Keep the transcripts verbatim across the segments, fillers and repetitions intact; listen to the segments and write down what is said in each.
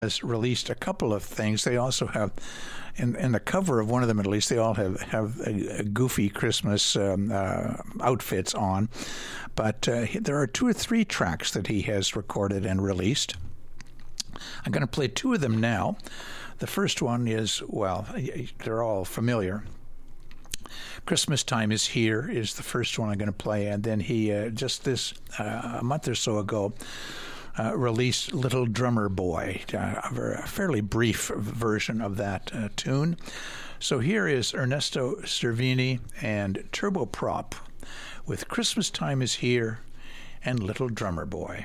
has released a couple of things. They also have, in, in the cover of one of them at least, they all have, have a, a goofy Christmas um, uh, outfits on. But uh, there are two or three tracks that he has recorded and released. I'm going to play two of them now. The first one is, well, they're all familiar. Christmas Time Is Here is the first one I'm going to play. And then he, uh, just this, uh, a month or so ago, uh, released Little Drummer Boy, uh, a fairly brief version of that uh, tune. So here is Ernesto Cervini and Turboprop with Christmas Time Is Here and Little Drummer Boy.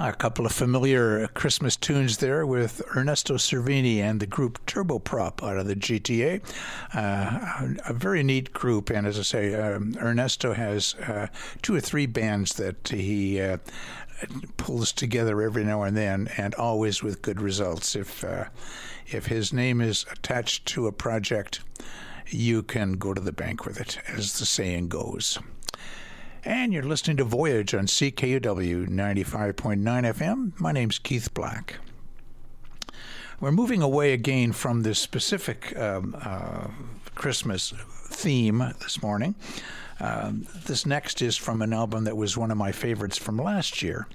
A couple of familiar Christmas tunes there with Ernesto Cervini and the group Turboprop out of the G T A. Uh, a very neat group, and as I say, um, Ernesto has uh, two or three bands that he uh, pulls together every now and then, and always with good results. If uh, if his name is attached to a project, you can go to the bank with it, as the saying goes. And you're listening to Voyage on C K U W ninety-five point nine F M. My name's Keith Black. We're moving away again from this specific um, uh, Christmas theme this morning. Um, this next is from an album that was one of my favorites from last year.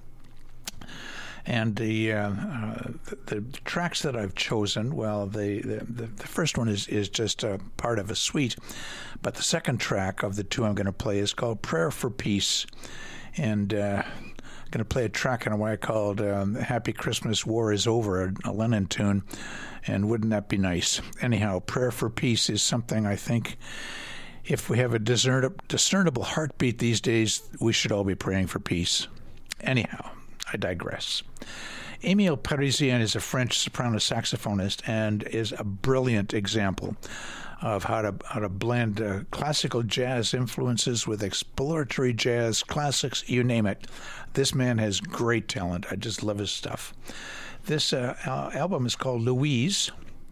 And the, uh, uh, the the tracks that I've chosen, well, the the, the first one is, is just a part of a suite, but the second track of the two I'm going to play is called Prayer for Peace. And uh, I'm going to play a track in a way called um, Happy Christmas, War is Over, a Lennon tune. And wouldn't that be nice? Anyhow, Prayer for Peace is something I think if we have a discernible heartbeat these days, we should all be praying for peace. Anyhow, I digress. Emile Parisien is a French soprano saxophonist and is a brilliant example of how to how to blend uh, classical jazz influences with exploratory jazz, classics, you name it. This man has great talent. I just love his stuff. This uh, album is called Louise,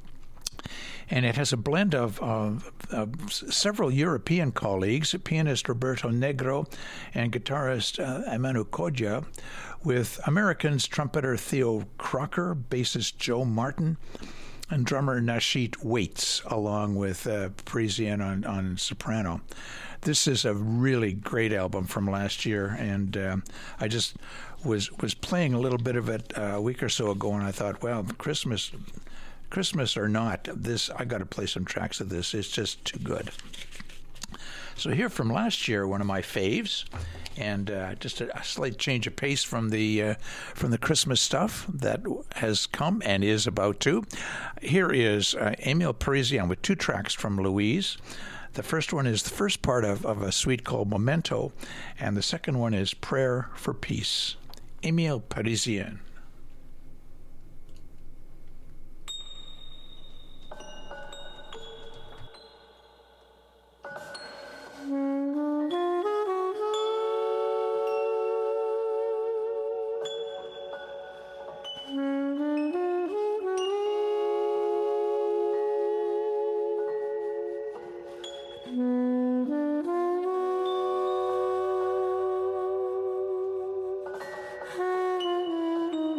and it has a blend of, of, of several European colleagues, pianist Roberto Negro and guitarist uh, Emanu Kodja, with Americans trumpeter Theo Crocker, bassist Joe Martin, and drummer Nashit Waits, along with uh, Parisien on, on soprano. This is a really great album from last year, and uh, I just was was playing a little bit of it a week or so ago, and I thought, well, Christmas... Christmas or not, this I got to play some tracks of this. It's just too good. So here from last year, one of my faves, and uh, just a, a slight change of pace from the uh, from the Christmas stuff that has come and is about to. Here is uh, Emile Parisien with two tracks from Louise. The first one is the first part of, of a suite called Memento, and the second one is Prayer for Peace. Emile Parisien. Thank you.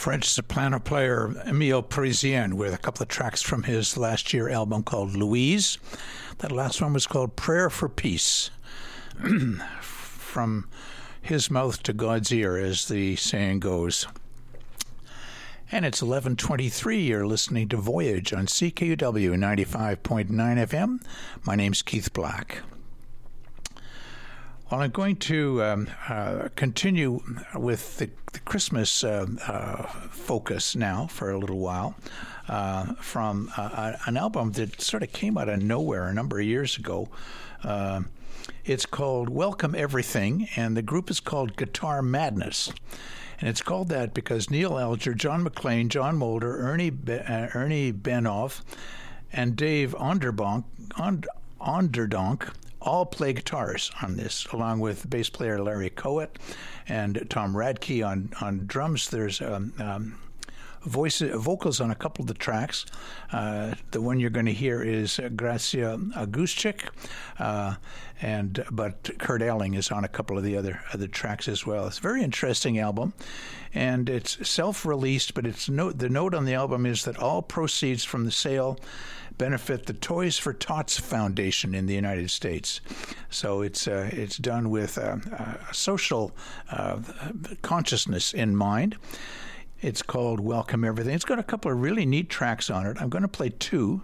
French soprano player Emile Parisien with a couple of tracks from his last year album called Louise. That last one was called Prayer for Peace. From his mouth to God's ear, as the saying goes. And it's eleven twenty-three. You're listening to Voyage on C K U W ninety-five point nine F M. My name's Keith Black. Well, I'm going to um, uh, continue with the, the Christmas uh, uh, focus now for a little while uh, from uh, an album that sort of came out of nowhere a number of years ago. Uh, it's called Welcome Everything, and the group is called Guitar Madness. And it's called that because Neil Alger, John McLean, John Mulder, Ernie Be- uh, Ernie Benoff, and Dave Onderdonk, Und- Onderdonk all play guitars on this, along with bass player Larry Coet and Tom Radke on, on drums. There's um, um, voice vocals on a couple of the tracks. Uh, the one you're going to hear is Gracia Aguschik, uh, and but Kurt Elling is on a couple of the other other tracks as well. It's a very interesting album, and it's self-released. But it's note the note on the album is that all proceeds from the sale benefit the Toys for Tots Foundation in the United States. So it's uh, it's done with uh, a social uh, consciousness in mind. It's called Welcome Everything. It's got a couple of really neat tracks on it. I'm going to play two.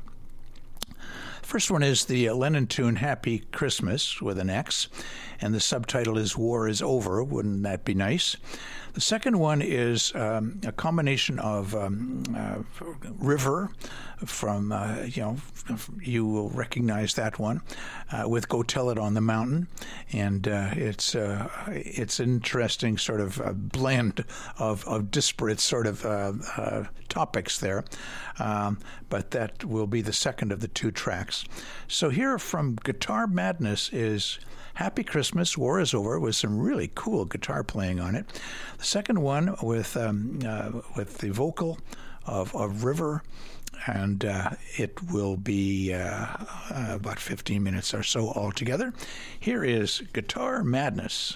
First one is the Lennon tune Happy Christmas with an X, and the subtitle is War is Over. Wouldn't that be nice? The second one is um, a combination of um, uh, River from, uh, you know, you will recognize that one, uh, with Go Tell It on the Mountain. And uh, it's uh, it's an interesting sort of uh, blend of, of disparate sort of uh, uh, topics there. Um, but that will be the second of the two tracks. So here from Guitar Madness is Happy Christmas, War is Over, with some really cool guitar playing on it. The second one with um, uh, with the vocal of, of River, and uh, it will be uh, uh, about fifteen minutes or so altogether. Here is Guitar Madness.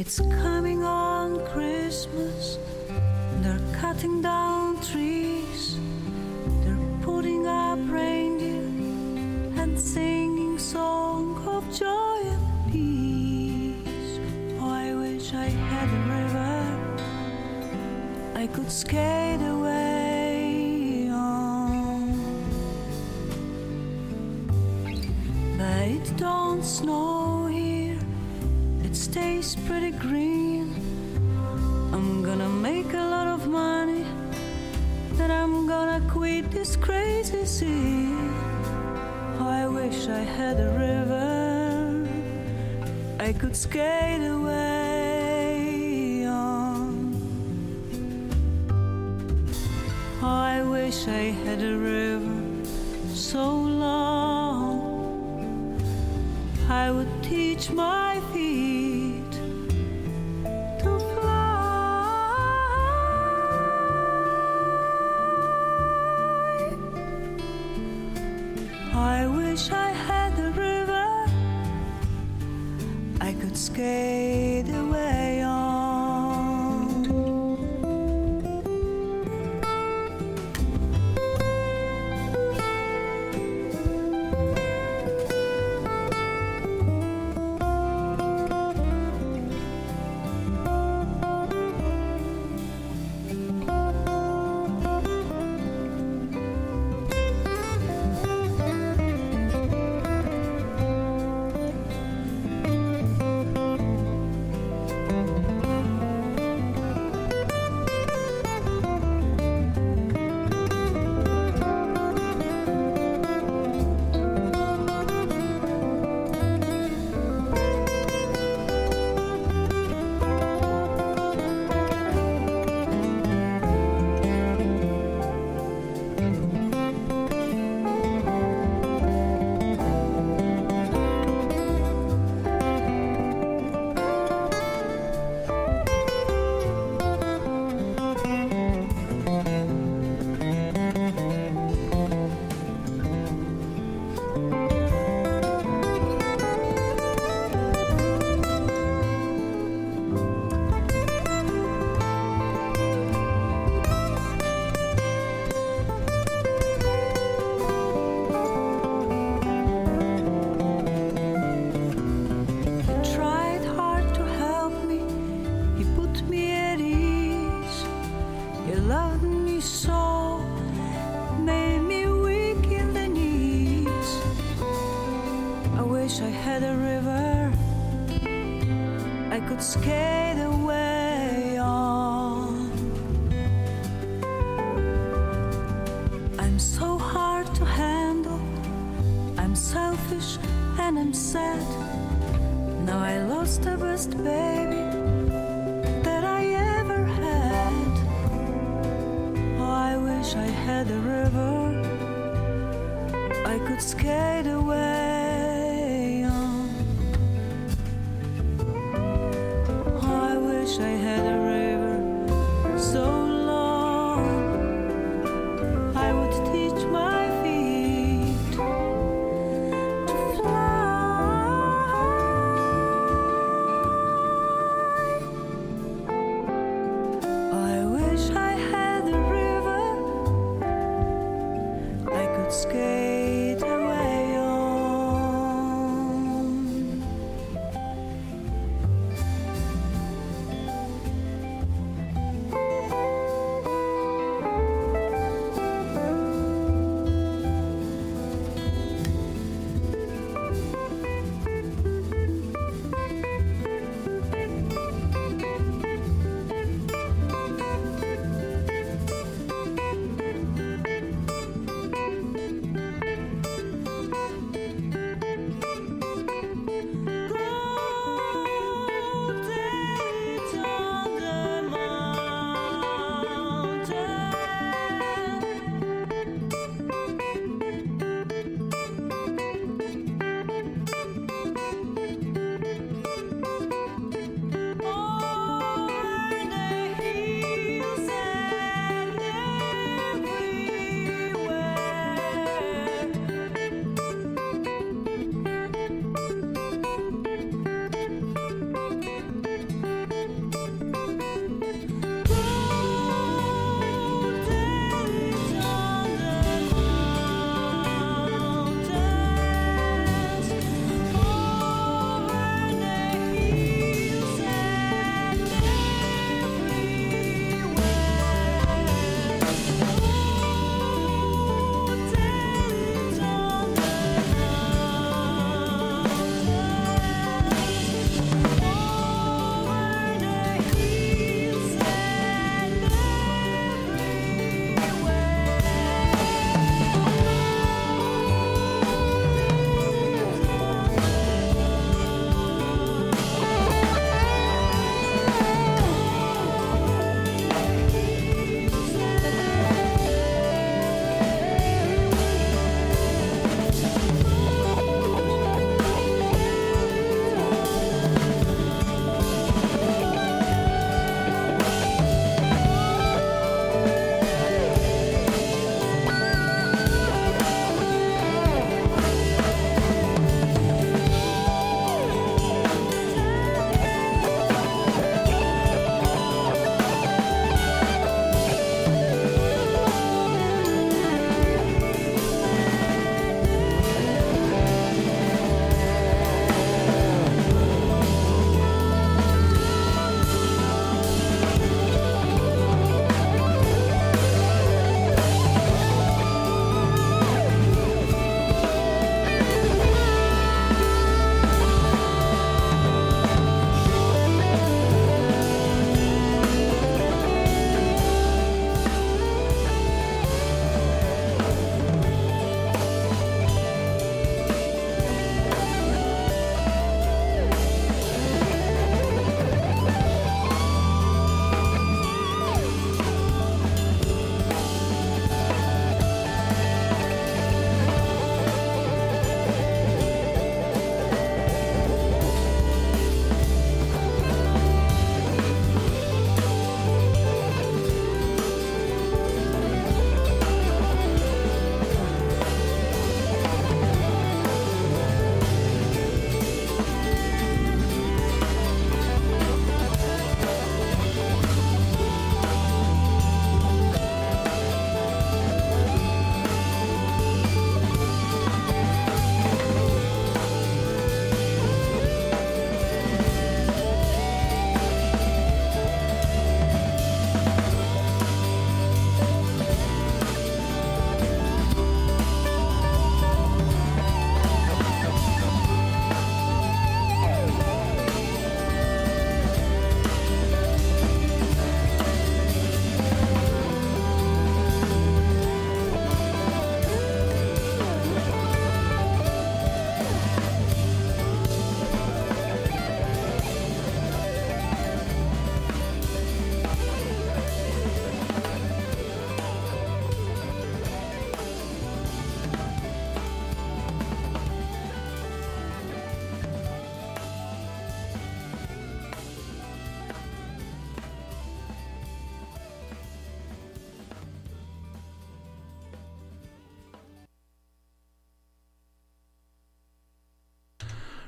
It's coming on Christmas. They're cutting down trees. They're putting up reindeer and singing song of joy and peace. Oh, I wish I had a river I could skate away on. But it don't snow here, it stays pretty green. I'm gonna make a lot of money, then I'm gonna quit this crazy sea. Oh, I wish I had a river I could skate away on. Oh, I wish I had a river so long I would teach my feet to fly. I wish I had a river I could skate away on. Skate away on. I'm so hard to handle, I'm selfish and I'm sad. Now I lost the best baby that I ever had. Oh, I wish I had a river I could skate away on. I had a river so long I would teach my feet to fly. I wish I had a river I could skate away on.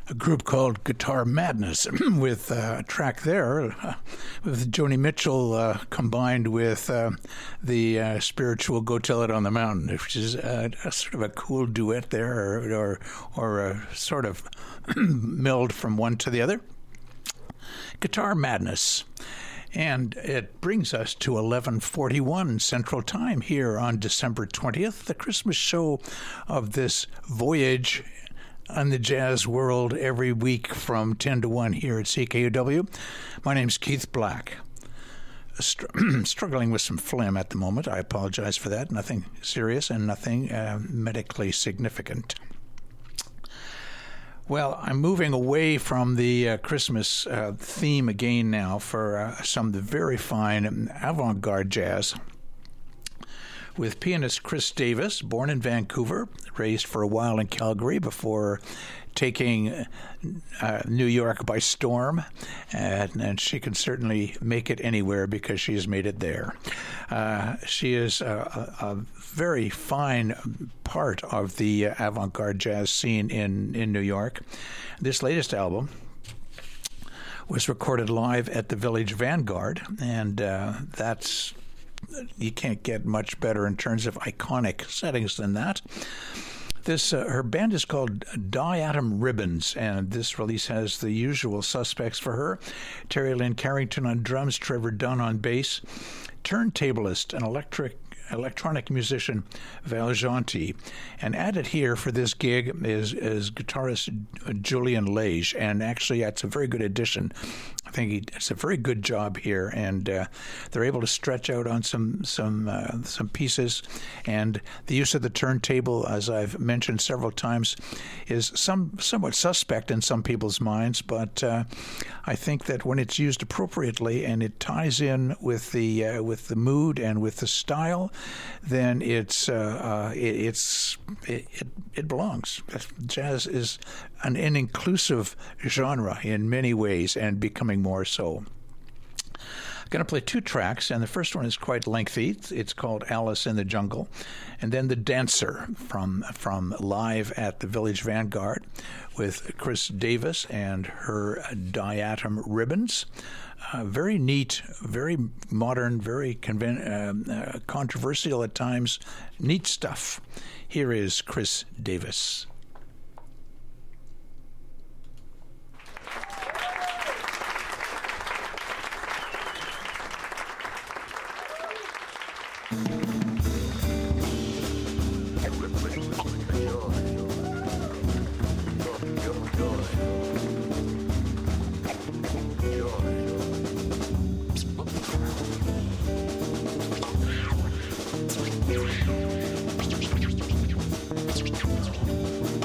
a group called Guitar Madness with uh, a track there uh, with Joni Mitchell uh, combined with uh, the uh, spiritual Go Tell It on the Mountain, which is uh, a sort of a cool duet there, or or, or a sort of meld from one to the other. Guitar Madness. And it brings us to eleven forty-one Central Time here on December twentieth, the Christmas show of this voyage on the jazz world every week from ten to one here at C K U W. My name's Keith Black. Str- struggling with some phlegm at the moment. I apologize for that. Nothing serious and nothing uh, medically significant. Well, I'm moving away from the uh, Christmas uh, theme again now for uh, some very fine avant-garde jazz with pianist Chris Davis, born in Vancouver, raised for a while in Calgary before taking uh, New York by storm, and, and she can certainly make it anywhere because she has made it there. Uh, she is a, a, a very fine part of the avant-garde jazz scene in, in New York. This latest album was recorded live at the Village Vanguard, and uh, that's you can't get much better in terms of iconic settings than that. This uh, her band is called Diatom Ribbons, and this release has the usual suspects for her: Terry Lynn Carrington on drums, Trevor Dunn on bass, turntablist and electric electronic musician Val Jonti, and added here for this gig is is guitarist Julian Lage, and actually that's a very good addition. I think he, it's a very good job here, and uh, they're able to stretch out on some some uh, some pieces, and the use of the turntable, as I've mentioned several times, is some somewhat suspect in some people's minds, but uh, I think that when it's used appropriately and it ties in with the uh, with the mood and with the style, then it's uh, uh, it, it's it, it it belongs. Jazz is an, an inclusive genre in many ways, and becoming more so. I'm going to play two tracks, and the first one is quite lengthy. It's, it's called Alice in the Jungle, and then The Dancer from from live at the Village Vanguard with Chris Davis and her Diatom Ribbons. Uh, very neat, very modern, very conven- uh, uh, controversial at times, neat stuff. Here is Chris Davis. Joy.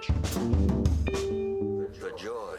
The joy